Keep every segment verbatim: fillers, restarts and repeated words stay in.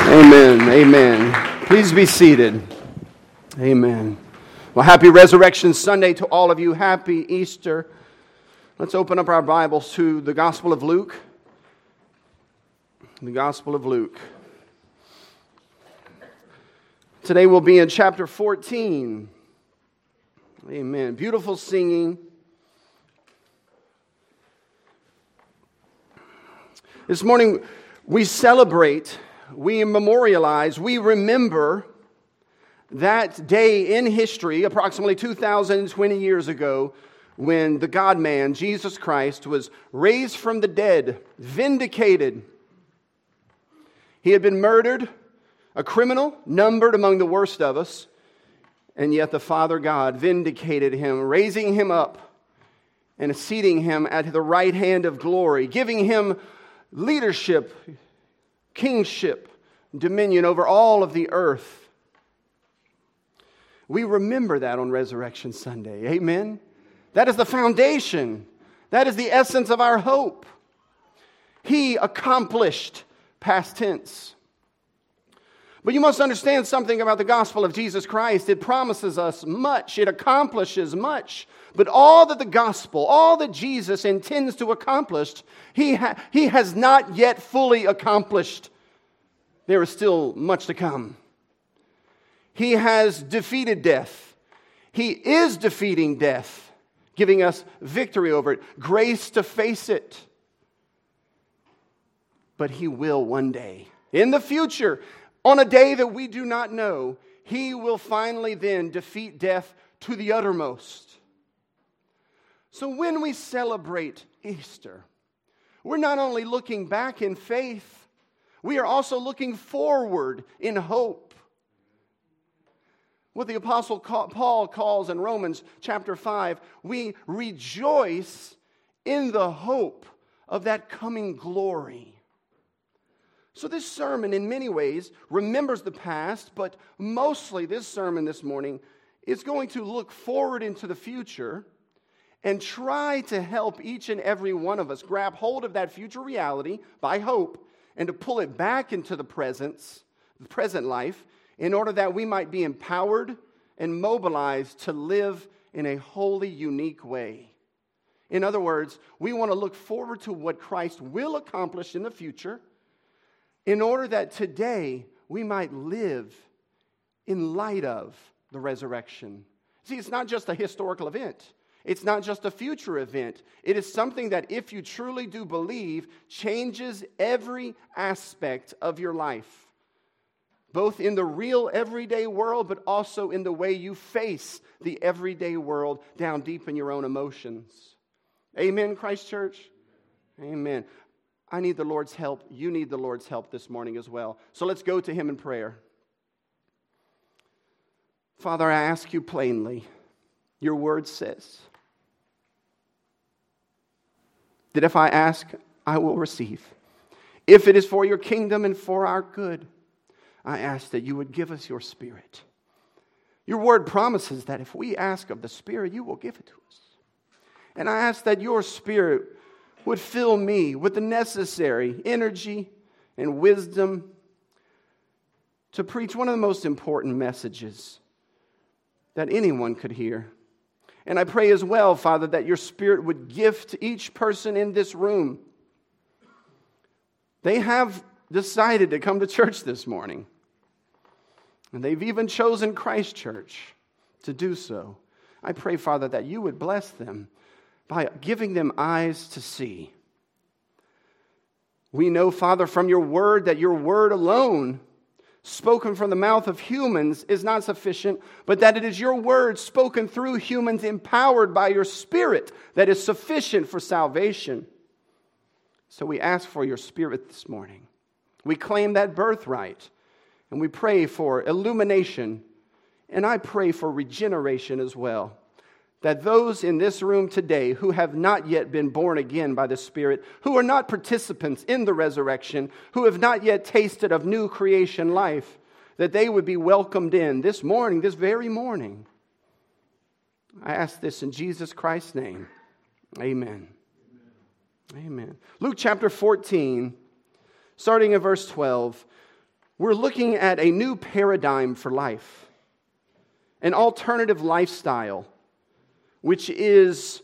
Amen. Amen. Please be seated. Amen. Well, happy Resurrection Sunday to all of you. Happy Easter. Let's open up our Bibles to the Gospel of Luke. The Gospel of Luke. Today we'll be in chapter fourteen. Amen. Beautiful singing. This morning we celebrate, we memorialize, we remember that day in history, approximately two thousand twenty years ago, when the God-man, Jesus Christ, was raised from the dead, vindicated. He had been murdered, a criminal, numbered among the worst of us, and yet the Father God vindicated him, raising him up and seating him at the right hand of glory, giving him leadership, kingship, dominion over all of the earth. We remember that on Resurrection Sunday. Amen? That is the foundation. That is the essence of our hope. He accomplished, past tense. But you must understand something about the gospel of Jesus Christ. It promises us much. It accomplishes much. But all that the gospel, all that Jesus intends to accomplish, he, ha- he has not yet fully accomplished. There is still much to come. He has defeated death. He is defeating death, giving us victory over it, grace to face it. But He will one day, in the future, on a day that we do not know, He will finally then defeat death to the uttermost. So when we celebrate Easter, we're not only looking back in faith, we are also looking forward in hope. What the Apostle Paul calls in Romans chapter five, we rejoice in the hope of that coming glory. So this sermon, in many ways, remembers the past, but mostly this sermon this morning is going to look forward into the future and try to help each and every one of us grab hold of that future reality by hope and to pull it back into the presence, the present life, in order that we might be empowered and mobilized to live in a wholly unique way. In other words, we want to look forward to what Christ will accomplish in the future, in order that today we might live in light of the resurrection. See, it's not just a historical event. It's not just a future event. It is something that, if you truly do believe, changes every aspect of your life. Both in the real everyday world, but also in the way you face the everyday world down deep in your own emotions. Amen, Christ Church? Amen. I need the Lord's help. You need the Lord's help this morning as well. So let's go to Him in prayer. Father, I ask you plainly, your word says that if I ask, I will receive. If it is for your kingdom and for our good, I ask that you would give us your Spirit. Your word promises that if we ask of the Spirit, you will give it to us. And I ask that your Spirit would fill me with the necessary energy and wisdom to preach one of the most important messages that anyone could hear. And I pray as well, Father, that your Spirit would gift each person in this room. They have decided to come to church this morning. And they've even chosen Christ Church to do so. I pray, Father, that you would bless them by giving them eyes to see. We know, Father, from your word that your word alone, spoken from the mouth of humans, is not sufficient, but that it is your word spoken through humans, empowered by your Spirit, that is sufficient for salvation. So we ask for your Spirit this morning. We claim that birthright, and we pray for illumination, and I pray for regeneration as well. That those in this room today who have not yet been born again by the Spirit, who are not participants in the resurrection, who have not yet tasted of new creation life, that they would be welcomed in this morning, this very morning. I ask this in Jesus Christ's name. Amen. Amen. Luke chapter fourteen, starting at verse twelve. we're looking at a new paradigm for life, an alternative lifestyle, which is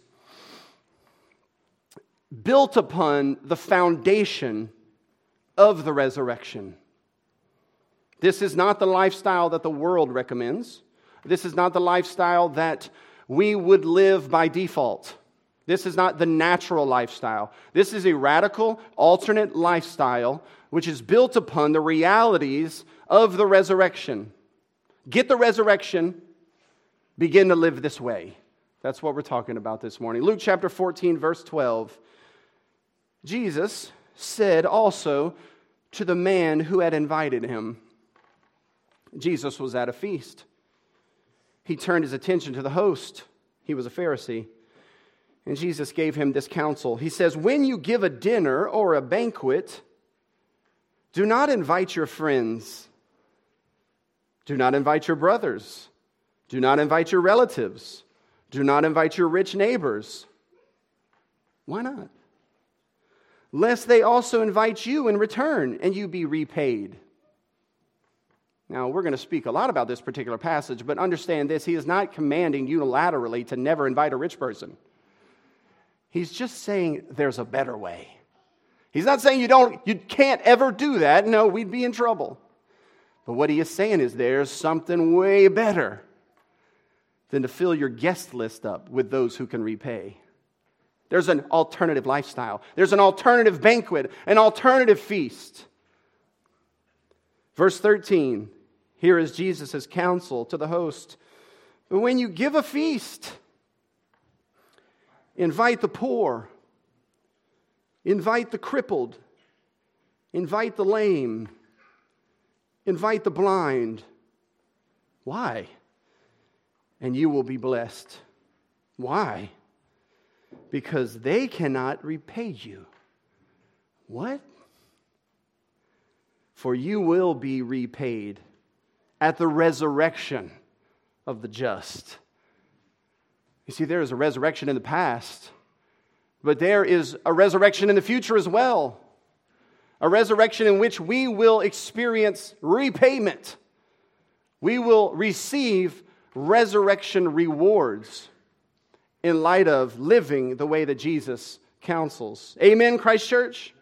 built upon the foundation of the resurrection. This is not the lifestyle that the world recommends. This is not the lifestyle that we would live by default. This is not the natural lifestyle. This is a radical, alternate lifestyle which is built upon the realities of the resurrection. Get the resurrection, begin to live this way. That's what we're talking about this morning. Luke chapter fourteen, verse twelve. Jesus said also to the man who had invited him. Jesus was at a feast. He turned his attention to the host. He was a Pharisee. And Jesus gave him this counsel. He says, when you give a dinner or a banquet, do not invite your friends. Do not invite your brothers. Do not invite your relatives. Do not invite your rich neighbors. Why not? Lest they also invite you in return, and you be repaid. Now, we're going to speak a lot about this particular passage, but understand this, he is not commanding unilaterally to never invite a rich person. He's just saying there's a better way. He's not saying you don't, you can't ever do that. No, we'd be in trouble. But what he is saying is there's something way better than to fill your guest list up with those who can repay. There's an alternative lifestyle. There's an alternative banquet, an alternative feast. Verse thirteen, here is Jesus' counsel to the host. But when you give a feast, invite the poor, invite the crippled, invite the lame, invite the blind. Why? And you will be blessed. Why? Because they cannot repay you. What? For you will be repaid at the resurrection of the just. You see, there is a resurrection in the past, but there is a resurrection in the future as well. A resurrection in which we will experience repayment. We will receive resurrection rewards in light of living the way that Jesus counsels. Amen, Christ Church?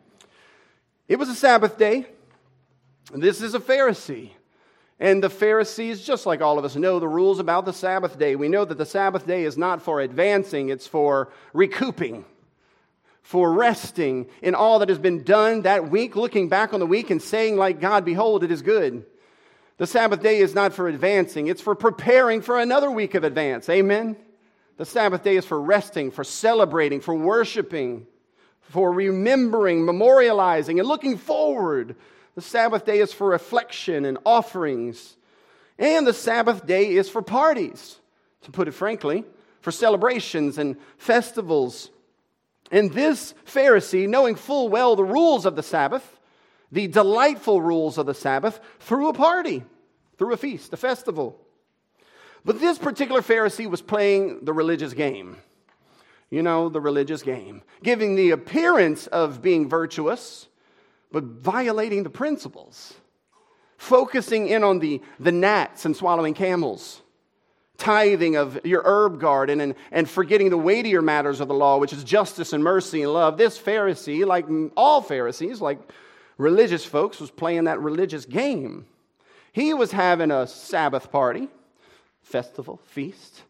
It was a Sabbath day. This is a Pharisee. And the Pharisees, just like all of us, know the rules about the Sabbath day. We know that the Sabbath day is not for advancing, it's for recouping, for resting in all that has been done that week, looking back on the week and saying like God, behold, it is good. The Sabbath day is not for advancing, it's for preparing for another week of advance. Amen? The Sabbath day is for resting, for celebrating, for worshiping, for remembering, memorializing, and looking forward. The Sabbath day is for reflection and offerings. And the Sabbath day is for parties, to put it frankly, for celebrations and festivals. And this Pharisee, knowing full well the rules of the Sabbath, the delightful rules of the Sabbath, threw a party, threw a feast, a festival. But this particular Pharisee was playing the religious game. You know, the religious game. Giving the appearance of being virtuous, but violating the principles. Focusing in on the, the gnats and swallowing camels. Tithing of your herb garden and, and forgetting the weightier matters of the law, which is justice and mercy and love. This Pharisee, like all Pharisees, like religious folks, was playing that religious game. He was having a Sabbath party, festival, feast,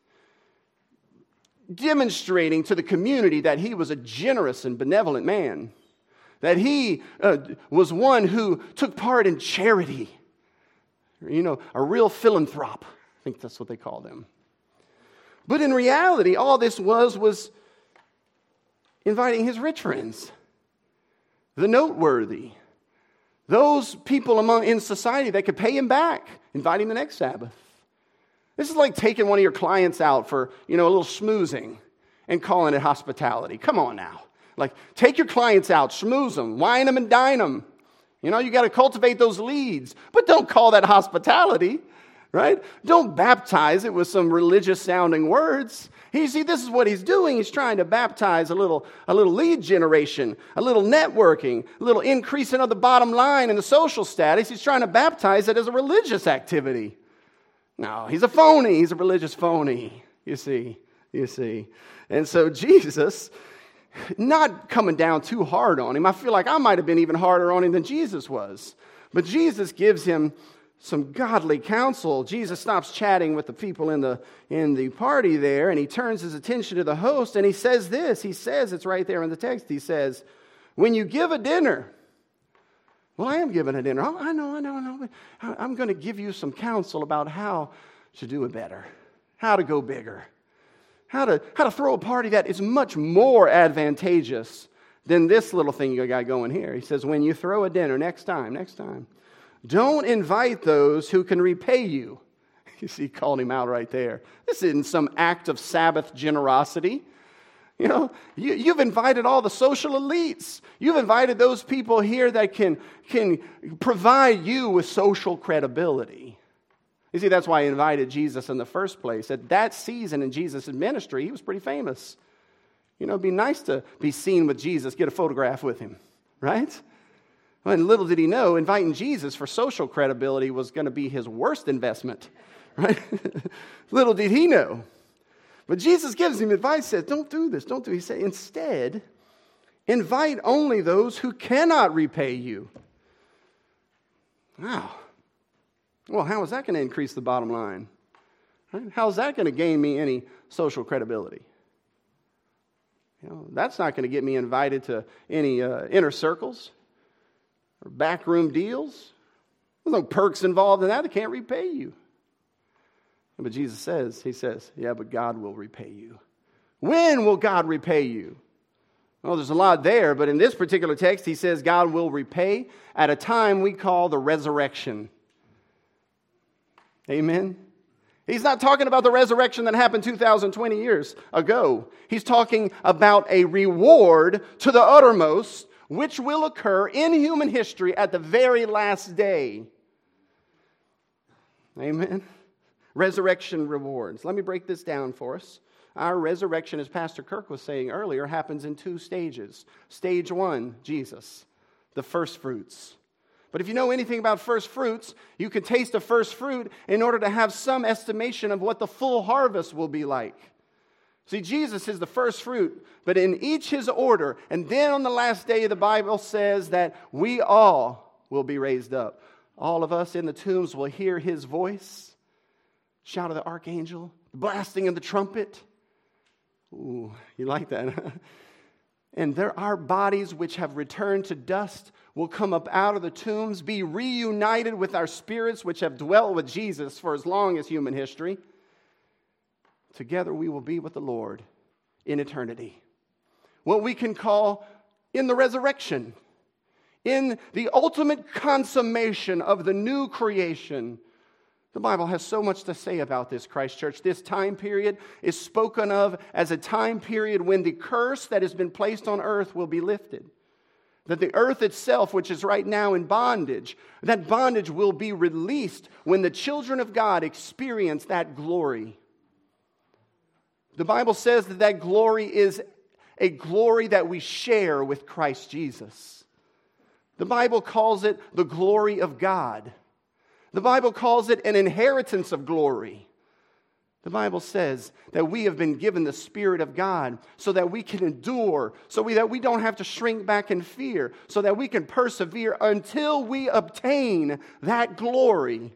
demonstrating to the community that he was a generous and benevolent man. That he uh, was one who took part in charity. You know, a real philanthrop. I think that's what they call them. But in reality, all this was, was inviting his rich friends. The noteworthy. Those people among in society that could pay him back. Inviting the next Sabbath. This is like taking one of your clients out for, you know, a little schmoozing and calling it hospitality. Come on now. Like, take your clients out, schmooze them, wine them and dine them. You know, you got to cultivate those leads. But don't call that hospitality. right? Don't baptize it with some religious-sounding words. You see, this is what he's doing. He's trying to baptize a little, a little lead generation, a little networking, a little increasing of the bottom line and the social status. He's trying to baptize it as a religious activity. No, he's a phony. He's a religious phony, you see, you see. And so Jesus, not coming down too hard on him. I feel like I might have been even harder on him than Jesus was. But Jesus gives him some godly counsel. Jesus stops chatting with the people in the in the party there, and he turns his attention to the host, and he says this. He says, it's right there in the text. He says, when you give a dinner, well, I am giving a dinner. Oh, I know, I know, I know. I'm going to give you some counsel about how to do it better, how to go bigger, how to how to throw a party that is much more advantageous than this little thing you got going here. He says, when you throw a dinner, next time, next time, don't invite those who can repay you. You see, he called him out right there. This isn't some act of Sabbath generosity. You know, you, you've invited all the social elites. You've invited those people here that can, can provide you with social credibility. You see, that's why he invited Jesus in the first place. At that season in Jesus' ministry, he was pretty famous. You know, it'd be nice to be seen with Jesus, get a photograph with him, right? And little did he know, inviting Jesus for social credibility was going to be his worst investment, right? Little did he know. But Jesus gives him advice, says, don't do this, don't do it. He said, instead, invite only those who cannot repay you. Wow. Well, how is that going to increase the bottom line? Right? How is that going to gain me any social credibility? You know, that's not going to get me invited to any uh, inner circles or backroom deals. There's no perks involved in that. They can't repay you. But Jesus says, he says, yeah, but God will repay you. When will God repay you? Well, there's a lot there, but in this particular text, he says God will repay at a time we call the resurrection. Amen? He's not talking about the resurrection that happened two thousand twenty years ago. He's talking about a reward to the uttermost, which will occur in human history at the very last day. Amen? Resurrection rewards. Let me break this down for us. Our resurrection, as Pastor Kirk was saying earlier, happens in two stages. Stage one, Jesus, the first fruits. But if you know anything about first fruits, you can taste a first fruit in order to have some estimation of what the full harvest will be like. See, Jesus is the first fruit, but in each his order. And then on the last day, the Bible says that we all will be raised up. All of us in the tombs will hear his voice, shout of the archangel, blasting of the trumpet. Ooh, you like that? And there, our bodies which have returned to dust will come up out of the tombs, be reunited with our spirits which have dwelt with Jesus for as long as human history. Together we will be with the Lord in eternity. What we can call in the resurrection, in the ultimate consummation of the new creation. The Bible has so much to say about this, Christ Church. This time period is spoken of as a time period when the curse that has been placed on earth will be lifted. That the earth itself, which is right now in bondage, that bondage will be released when the children of God experience that glory. The Bible says that that glory is a glory that we share with Christ Jesus. The Bible calls it the glory of God. The Bible calls it an inheritance of glory. The Bible says that we have been given the Spirit of God so that we can endure, so we, that we don't have to shrink back in fear, so that we can persevere until we obtain that glory.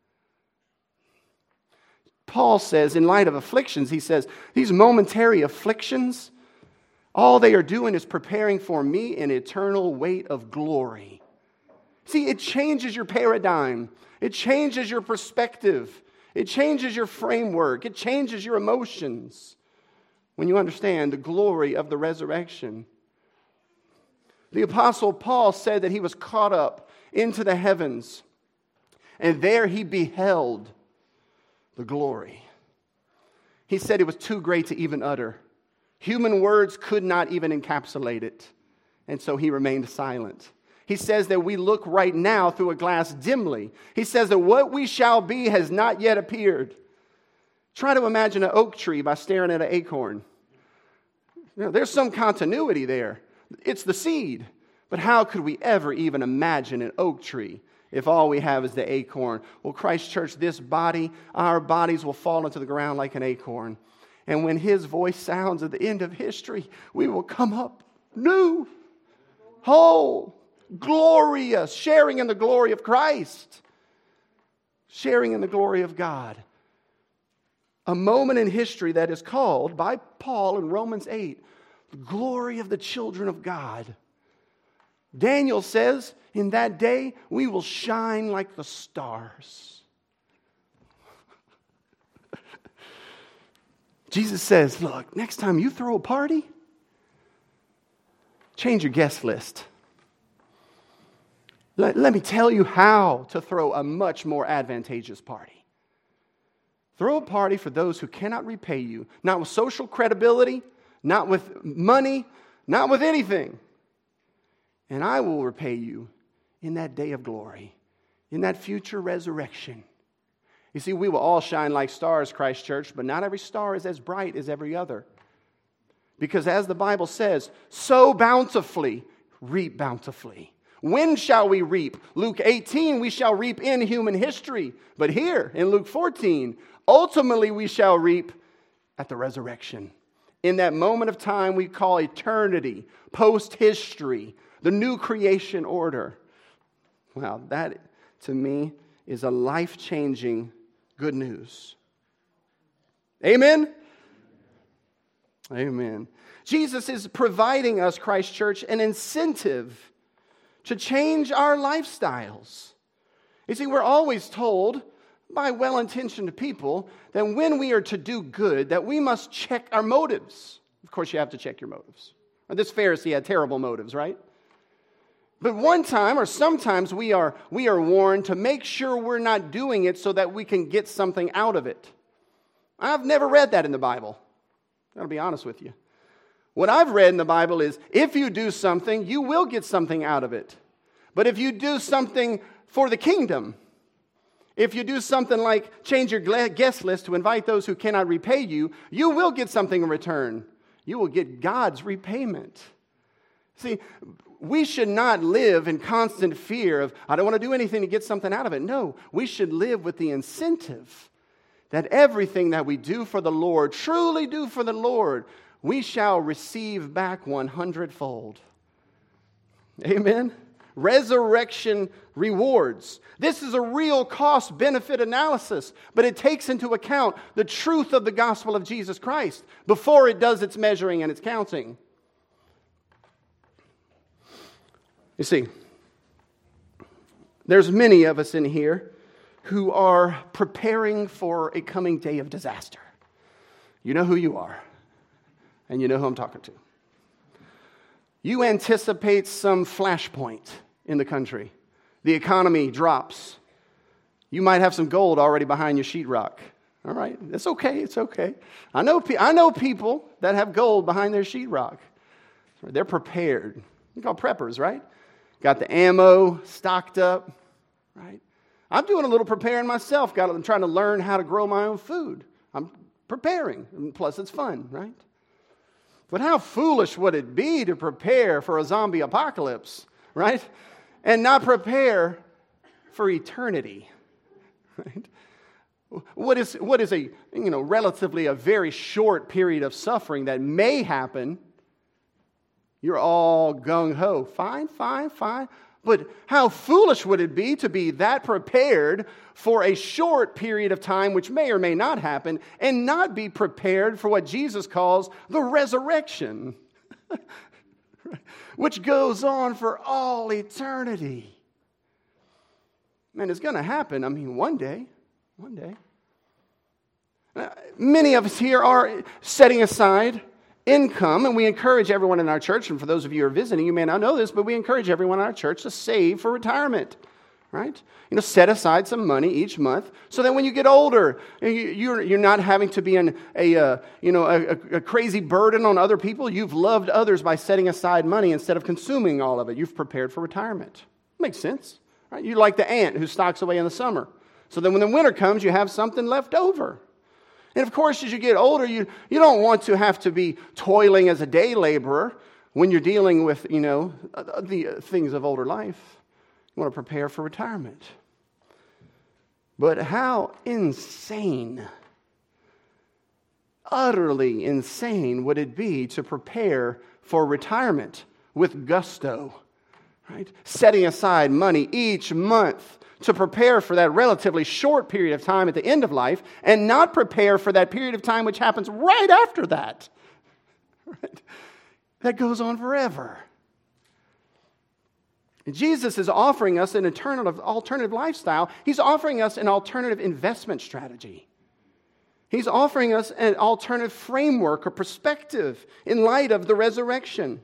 Paul says, in light of afflictions, he says, these momentary afflictions, all they are doing is preparing for me an eternal weight of glory. See, it changes your paradigm. It changes your perspective. It changes your framework. It changes your emotions when you understand the glory of the resurrection. The Apostle Paul said that he was caught up into the heavens, and there he beheld the glory. He said it was too great to even utter. Human words could not even encapsulate it, and so he remained silent. He says that we look right now through a glass dimly. He says that what we shall be has not yet appeared. Try to imagine an oak tree by staring at an acorn. You know, there's some continuity there. It's the seed. But how could we ever even imagine an oak tree if all we have is the acorn? Well, Christ Church, this body, our bodies will fall into the ground like an acorn. And when His voice sounds at the end of history, we will come up new, whole, glorious, sharing in the glory of Christ, sharing in the glory of God. A moment in history that is called by Paul in Romans eight, the glory of the children of God. Daniel says, in that day, we will shine like the stars. Jesus says, look, next time you throw a party, change your guest list. Let, let me tell you how to throw a much more advantageous party. Throw a party for those who cannot repay you, not with social credibility, not with money, not with anything. And I will repay you in that day of glory, in that future resurrection. You see, we will all shine like stars, Christ Church, but not every star is as bright as every other. Because as the Bible says, sow bountifully, reap bountifully. When shall we reap? Luke eighteen, we shall reap in human history. But here, in Luke fourteen, ultimately we shall reap at the resurrection. In that moment of time we call eternity, post-history, the new creation order. Wow, that to me is a life-changing good news. Amen? Amen. Jesus is providing us, Christ Church, an incentive to change our lifestyles. You see, we're always told by well-intentioned people that when we are to do good, that we must check our motives. Of course, you have to check your motives. This Pharisee had terrible motives, right? But one time, or sometimes, we are, we are warned to make sure we're not doing it so that we can get something out of it. I've never read that in the Bible. I'll be honest with you. What I've read in the Bible is, if you do something, you will get something out of it. But if you do something for the kingdom, if you do something like change your guest list to invite those who cannot repay you, you will get something in return. You will get God's repayment. See, we should not live in constant fear of, I don't want to do anything to get something out of it. No, we should live with the incentive that everything that we do for the Lord, truly do for the Lord, we shall receive back one hundredfold. Amen? Resurrection rewards. This is a real cost-benefit analysis, but it takes into account the truth of the gospel of Jesus Christ before it does its measuring and its counting. You see, there's many of us in here who are preparing for a coming day of disaster. You know who you are, and you know who I'm talking to. You anticipate some flashpoint in the country. The economy drops. You might have some gold already behind your sheetrock. All right, it's okay, it's okay. I know, I know people that have gold behind their sheetrock. They're prepared. You call preppers, right? Got the ammo stocked up, right? I'm doing a little preparing myself. Got, I'm trying to learn how to grow my own food. I'm preparing. And plus, it's fun, right? But how foolish would it be to prepare for a zombie apocalypse, right? And not prepare for eternity, right? What is, what is a, you know, relatively a very short period of suffering that may happen? You're all gung-ho. Fine, fine, fine. But how foolish would it be to be that prepared for a short period of time, which may or may not happen, and not be prepared for what Jesus calls the resurrection, which goes on for all eternity. Man, it's going to happen. I mean, one day. One day. Uh, many of us here are setting aside income, and we encourage everyone in our church, and for those of you who are visiting, you may not know this, but we encourage everyone in our church to save for retirement. right? You know, set aside some money each month so that when you get older, you're, you're not having to be an, a, uh, you know, a, a crazy burden on other people. You've loved others by setting aside money instead of consuming all of it. You've prepared for retirement. Makes sense, right? You're like the ant who stocks away in the summer. So then when the winter comes, you have something left over. And of course, as you get older, you, you don't want to have to be toiling as a day laborer when you're dealing with, you know, the things of older life. You want to prepare for retirement. But how insane, utterly insane would it be to prepare for retirement with gusto, right? Setting aside money each month to prepare for that relatively short period of time at the end of life and not prepare for that period of time which happens right after that. Right? That goes on forever. Jesus is offering us an alternative, alternative lifestyle. He's offering us an alternative investment strategy. He's offering us an alternative framework or perspective in light of the resurrection.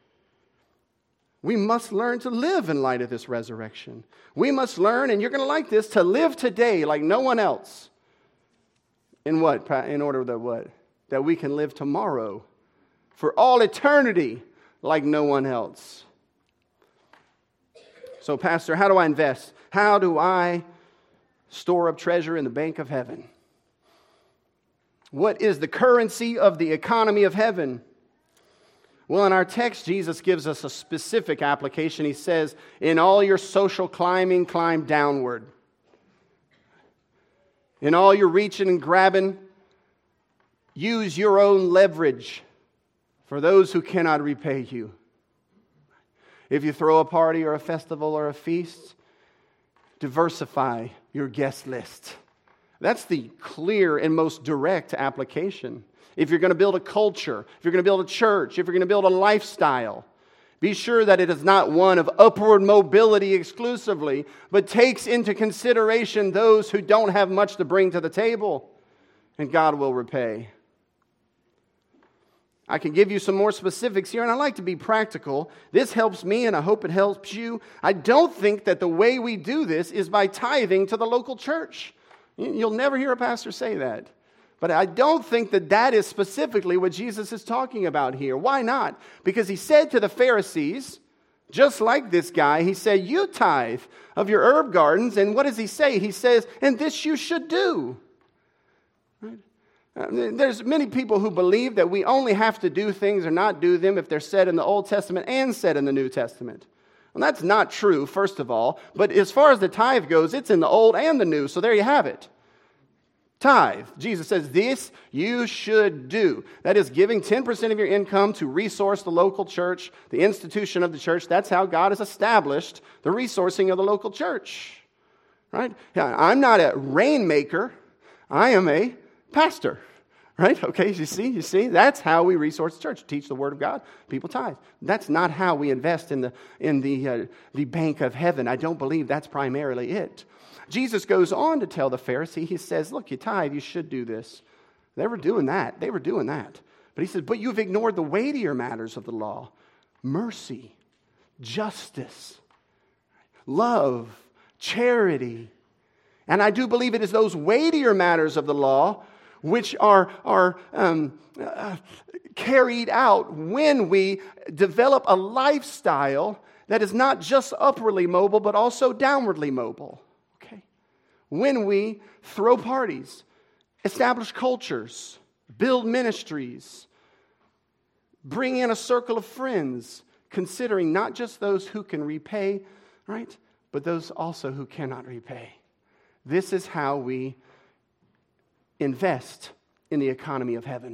We must learn to live in light of this resurrection. We must learn, and you're going to like this, to live today like no one else. In what? In order that what? That we can live tomorrow for all eternity like no one else. So, Pastor, how do I invest? How do I store up treasure in the bank of heaven? What is the currency of the economy of heaven? Well, in our text, Jesus gives us a specific application. He says, in all your social climbing, climb downward. In all your reaching and grabbing, use your own leverage for those who cannot repay you. If you throw a party or a festival or a feast, diversify your guest list. That's the clear and most direct application. If you're going to build a culture, if you're going to build a church, if you're going to build a lifestyle, be sure that it is not one of upward mobility exclusively, but takes into consideration those who don't have much to bring to the table, and God will repay. I can give you some more specifics here, and I like to be practical. This helps me, and I hope it helps you. I don't think that the way we do this is by tithing to the local church. You'll never hear a pastor say that. But I don't think that that is specifically what Jesus is talking about here. Why not? Because he said to the Pharisees, just like this guy, he said, you tithe of your herb gardens. And what does he say? He says, and this you should do. Right? There's many people who believe that we only have to do things or not do them if they're said in the Old Testament and said in the New Testament. Well, that's not true, first of all. But as far as the tithe goes, it's in the Old and the New. So there you have it. Tithe. Jesus says, this you should do. That is giving ten percent of your income to resource the local church, the institution of the church. That's how God has established the resourcing of the local church. Right? I'm not a rainmaker. I am a pastor. Right? Okay, you see, you see, that's how we resource the church. Teach the word of God, people tithe. That's not how we invest in the in the uh, the bank of heaven. I don't believe that's primarily it. Jesus goes on to tell the Pharisee, he says, look, you tithe, you should do this. They were doing that. They were doing that. But he says, but you've ignored the weightier matters of the law. Mercy, justice, love, charity. And I do believe it is those weightier matters of the law which are, are um, uh, carried out when we develop a lifestyle that is not just upwardly mobile, but also downwardly mobile. When we throw parties, establish cultures, build ministries, bring in a circle of friends, considering not just those who can repay, right, but those also who cannot repay. This is how we invest in the economy of heaven.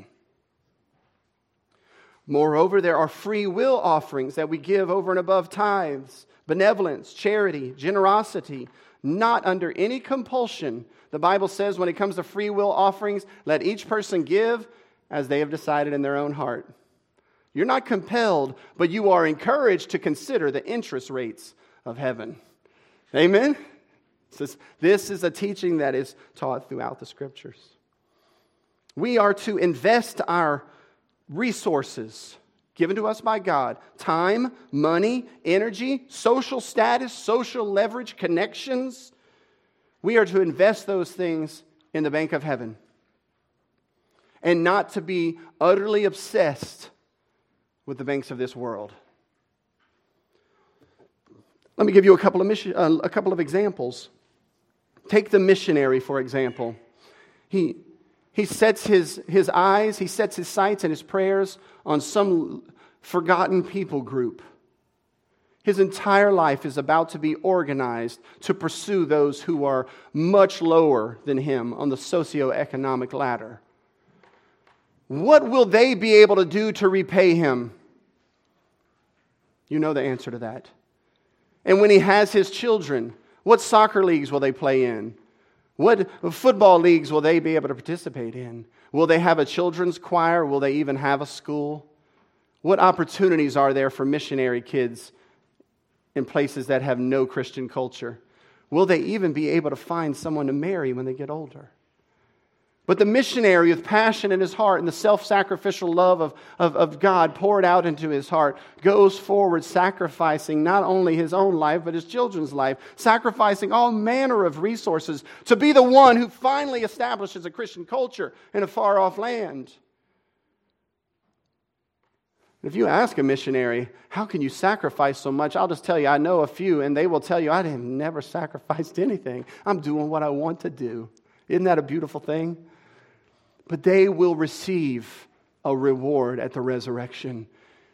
Moreover, there are free will offerings that we give over and above tithes, benevolence, charity, generosity, not under any compulsion. The Bible says when it comes to free will offerings, let each person give as they have decided in their own heart. You're not compelled, but you are encouraged to consider the interest rates of heaven. Amen? This is a teaching that is taught throughout the Scriptures. We are to invest our resources given to us by God, time, money, energy, social status, social leverage, connections, we are to invest those things in the bank of heaven and not to be utterly obsessed with the banks of this world. Let me give you a couple of mission, uh, a couple of examples. Take the missionary, for example. He, he sets his, his eyes, he sets his sights and his prayers on some forgotten people group. His entire life is about to be organized to pursue those who are much lower than him on the socioeconomic ladder. What will they be able to do to repay him? You know the answer to that. And when he has his children, what soccer leagues will they play in? What football leagues will they be able to participate in? Will they have a children's choir? Will they even have a school? What opportunities are there for missionary kids in places that have no Christian culture? Will they even be able to find someone to marry when they get older? But the missionary with passion in his heart and the self-sacrificial love of, of, of God poured out into his heart goes forward sacrificing not only his own life but his children's life, sacrificing all manner of resources to be the one who finally establishes a Christian culture in a far-off land. If you ask a missionary, how can you sacrifice so much? I'll just tell you, I know a few, and they will tell you, I have never sacrificed anything. I'm doing what I want to do. Isn't that a beautiful thing? But they will receive a reward at the resurrection.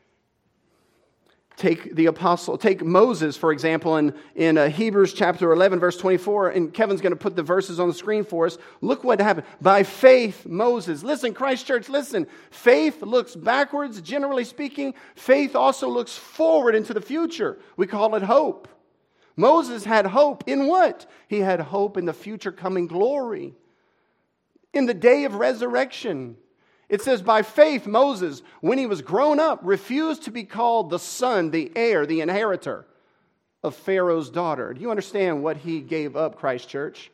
Take the apostle, take Moses, for example, in, in uh, Hebrews chapter eleven, verse twenty-four, and Kevin's going to put the verses on the screen for us. Look what happened. By faith, Moses. Listen, Christ Church, listen. Faith looks backwards, generally speaking. Faith also looks forward into the future. We call it hope. Moses had hope in what? He had hope in the future coming glory. In the day of resurrection. It says, by faith, Moses, when he was grown up, refused to be called the son, the heir, the inheritor of Pharaoh's daughter. Do you understand what he gave up, Christ Church?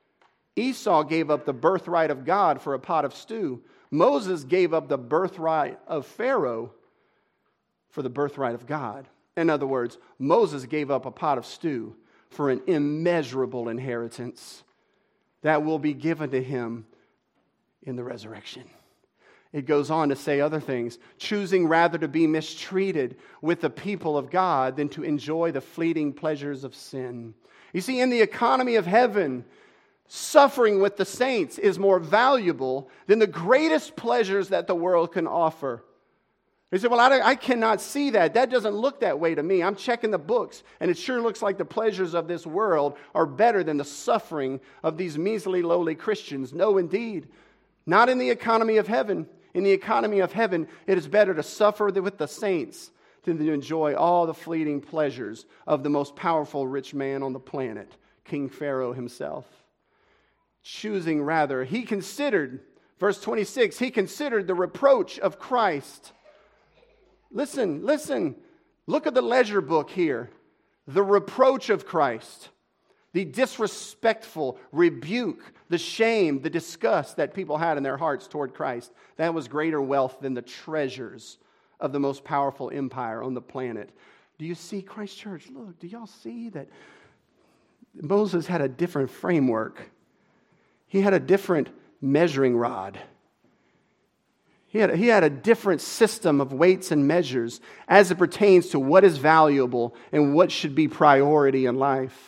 Esau gave up the birthright of God for a pot of stew. Moses gave up the birthright of Pharaoh for the birthright of God. In other words, Moses gave up a pot of stew for an immeasurable inheritance that will be given to him in the resurrection. It goes on to say other things, choosing rather to be mistreated with the people of God than to enjoy the fleeting pleasures of sin. You see, in the economy of heaven, suffering with the saints is more valuable than the greatest pleasures that the world can offer. He said, well, I, I cannot see that. That doesn't look that way to me. I'm checking the books, and it sure looks like the pleasures of this world are better than the suffering of these measly, lowly Christians. No, indeed. Not in the economy of heaven. In the economy of heaven, it is better to suffer with the saints than to enjoy all the fleeting pleasures of the most powerful rich man on the planet, King Pharaoh himself. Choosing rather, he considered, verse twenty-six, he considered the reproach of Christ. Listen, listen. Look at the ledger book here. The reproach of Christ. The disrespectful rebuke, the shame, the disgust that people had in their hearts toward Christ. That was greater wealth than the treasures of the most powerful empire on the planet. Do you see, Christ Church? Look, do y'all see that Moses had a different framework? He had a different measuring rod. He had, he had a different system of weights and measures as it pertains to what is valuable and what should be priority in life.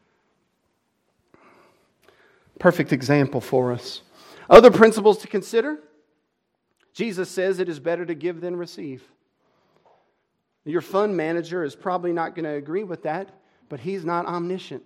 Perfect example for us. Other principles to consider. Jesus says it is better to give than receive. Your fund manager is probably not going to agree with that, but he's not omniscient.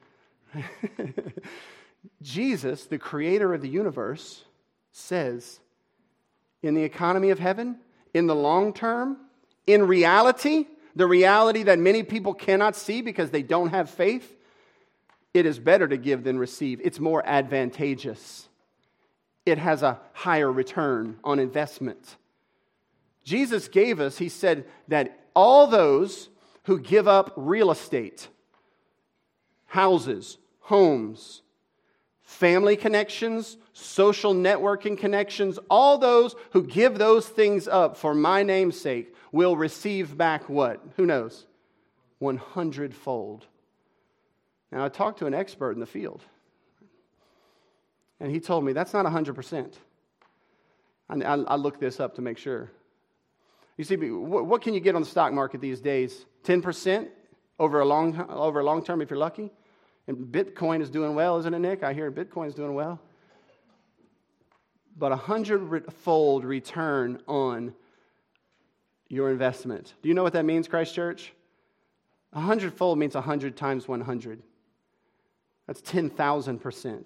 Jesus, the creator of the universe, says, in the economy of heaven, in the long term, in reality, the reality that many people cannot see because they don't have faith, it is better to give than receive. It's more advantageous. It has a higher return on investment. Jesus gave us, he said, that all those who give up real estate, houses, homes, family connections, social networking connections, all those who give those things up for my name's sake will receive back what? Who knows? one hundred fold. Now, I talked to an expert in the field, and he told me that's not one hundred percent. I, I, I looked this up to make sure. You see, what, what can you get on the stock market these days? ten percent over a long over a long term if you're lucky? And Bitcoin is doing well, isn't it, Nick? I hear Bitcoin is doing well. But a hundred-fold return on your investment. Do you know what that means, Christ Church? A hundred-fold means a hundred times one hundred. That's ten thousand percent.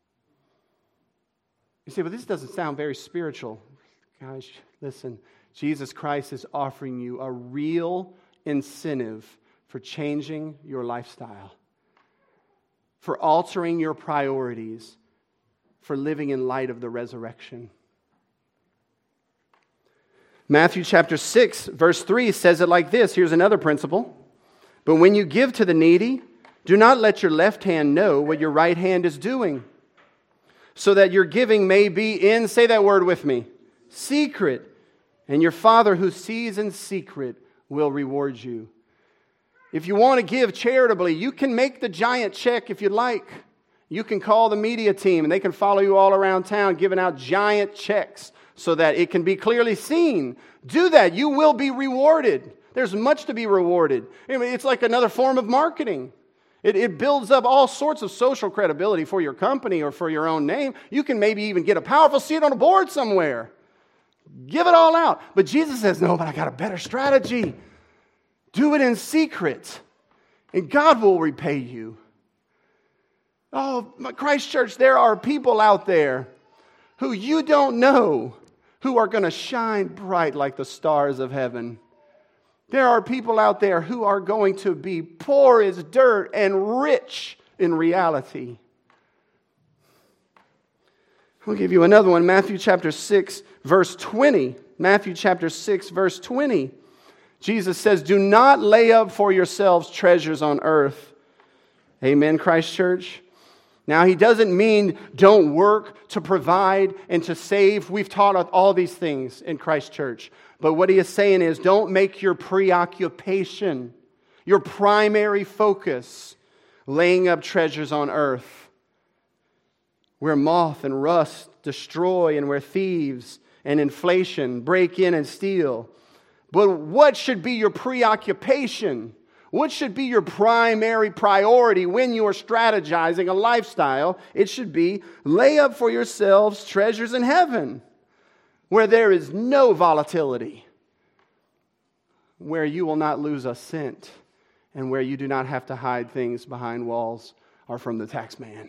You say, but this doesn't sound very spiritual. Guys, listen. Jesus Christ is offering you a real incentive for changing your lifestyle, for altering your priorities, for living in light of the resurrection. Matthew chapter six, verse three says it like this. Here's another principle. But when you give to the needy, do not let your left hand know what your right hand is doing, so that your giving may be in, say that word with me, secret. And your Father who sees in secret will reward you. If you want to give charitably, you can make the giant check if you'd like. You can call the media team and they can follow you all around town giving out giant checks so that it can be clearly seen. Do that. You will be rewarded. There's much to be rewarded. I mean, it's like another form of marketing. It, it builds up all sorts of social credibility for your company or for your own name. You can maybe even get a powerful seat on a board somewhere. Give it all out. But Jesus says, no, but I got a better strategy. Do it in secret, and God will repay you. Oh, Christ Church, there are people out there who you don't know who are going to shine bright like the stars of heaven. There are people out there who are going to be poor as dirt and rich in reality. I'll give you another one. Matthew chapter six, verse twenty. Matthew chapter six, verse twenty. Jesus says, do not lay up for yourselves treasures on earth. Amen, Christ Church. Now, he doesn't mean don't work to provide and to save. We've taught all these things in Christ Church. But what he is saying is don't make your preoccupation, your primary focus, laying up treasures on earth, where moth and rust destroy and where thieves and inflation break in and steal. But what should be your preoccupation? What should be your primary priority when you are strategizing a lifestyle? It should be lay up for yourselves treasures in heaven, where there is no volatility, where you will not lose a cent, and where you do not have to hide things behind walls or from the tax man.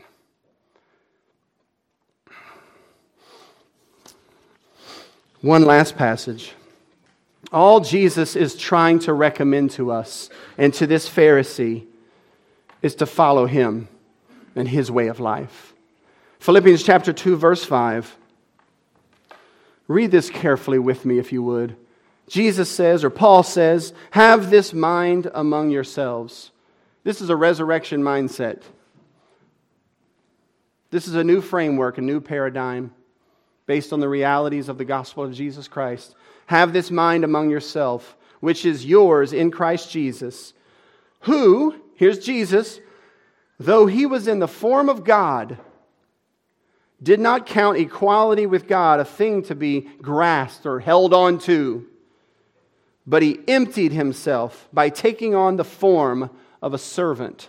One last passage. All Jesus is trying to recommend to us and to this Pharisee is to follow him and his way of life. Philippians chapter two, verse five. Read this carefully with me if you would. Jesus says, or Paul says, have this mind among yourselves. This is a resurrection mindset. This is a new framework, a new paradigm based on the realities of the gospel of Jesus Christ. Have this mind among yourself, which is yours in Christ Jesus, who, here's Jesus, though he was in the form of God, did not count equality with God a thing to be grasped or held on to, but he emptied himself by taking on the form of a servant.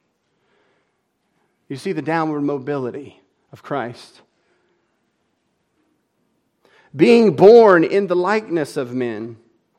You see the downward mobility of Christ. Being born in the likeness of men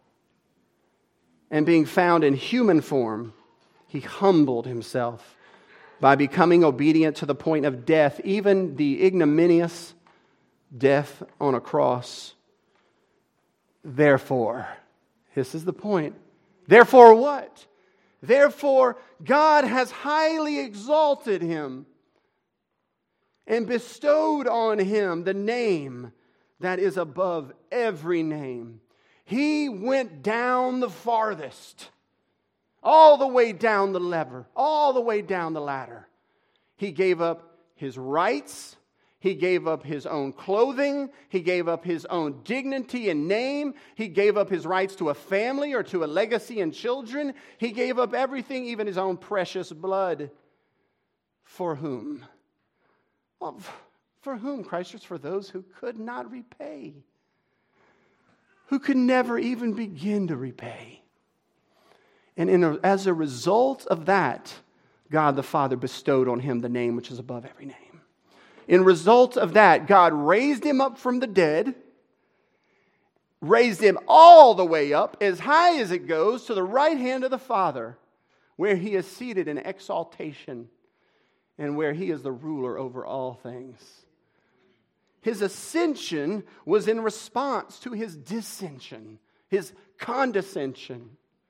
and being found in human form, he humbled himself by becoming obedient to the point of death, even the ignominious death on a cross. Therefore, this is the point. Therefore what? Therefore, God has highly exalted him and bestowed on him the name that is above every name. He went down the farthest, all the way down the lever, all the way down the ladder. He gave up his rights, He gave up his own clothing. He gave up his own dignity and name. He gave up his rights to a family or to a legacy and children. He gave up everything, even his own precious blood. For whom? Well, for whom, Christians? For those who could not repay. Who could never even begin to repay. And in a, as a result of that, God the Father bestowed on him the name which is above every name. In result of that, God raised him up from the dead, raised him all the way up, as high as it goes, to the right hand of the Father, where he is seated in exaltation and where he is the ruler over all things. His ascension was in response to his dissension, his condescension.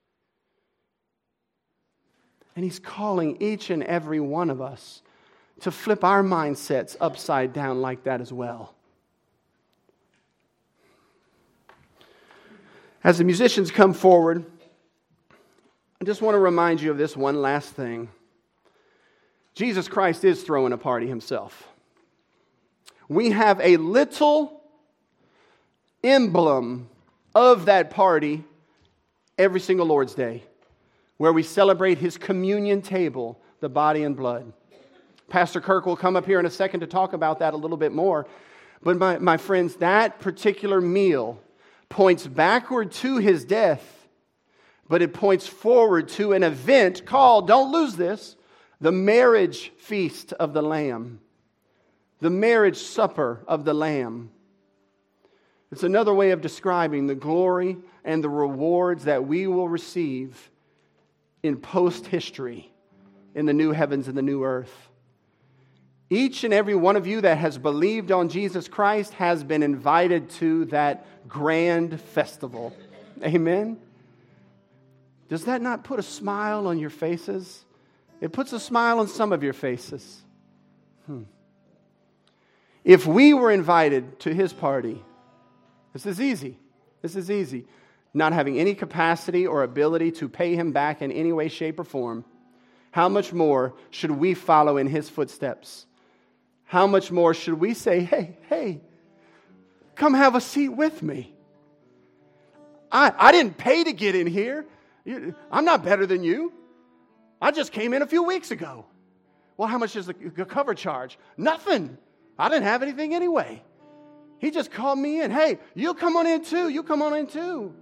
And he's calling each and every one of us to flip our mindsets upside down like that as well. As the musicians come forward, I just want to remind you of this one last thing. Jesus Christ is throwing a party himself. We have a little emblem of that party every single Lord's Day, where we celebrate his communion table, the body and blood. Pastor Kirk will come up here in a second to talk about that a little bit more. But my, my friends, that particular meal points backward to his death, but it points forward to an event called, don't lose this, the marriage feast of the Lamb. The marriage supper of the Lamb. It's another way of describing the glory and the rewards that we will receive in post-history, in the new heavens and the new earth. Each and every one of you that has believed on Jesus Christ has been invited to that grand festival. Amen? Does that not put a smile on your faces? It puts a smile on some of your faces. Hmm. If we were invited to his party, this is easy. This is easy. Not having any capacity or ability to pay him back in any way, shape, or form, how much more should we follow in his footsteps? How much more should we say, hey, hey, come have a seat with me. I, I didn't pay to get in here. I'm not better than you. I just came in a few weeks ago. Well, how much is the cover charge? Nothing. I didn't have anything anyway. He just called me in. Hey, you come on in too. You come on in too.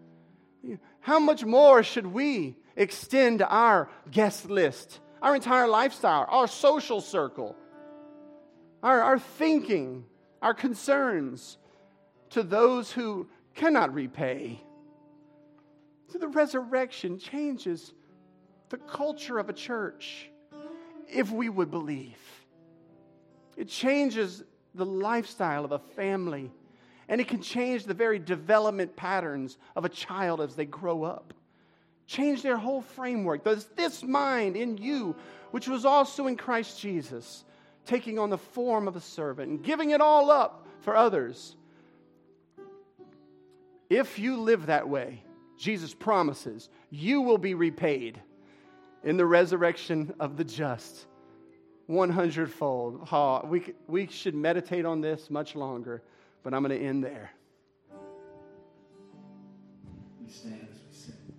How much more should we extend our guest list, our entire lifestyle, our social circle, our, our thinking, our concerns to those who cannot repay? So the resurrection changes the culture of a church if we would believe. It changes the lifestyle of a family, and it can change the very development patterns of a child as they grow up. Change their whole framework. There's this mind in you, which was also in Christ Jesus, taking on the form of a servant and giving it all up for others. If you live that way, Jesus promises you will be repaid in the resurrection of the just. one hundred fold. Oh, we, we should meditate on this much longer, but I'm going to end there. We stand as we sing.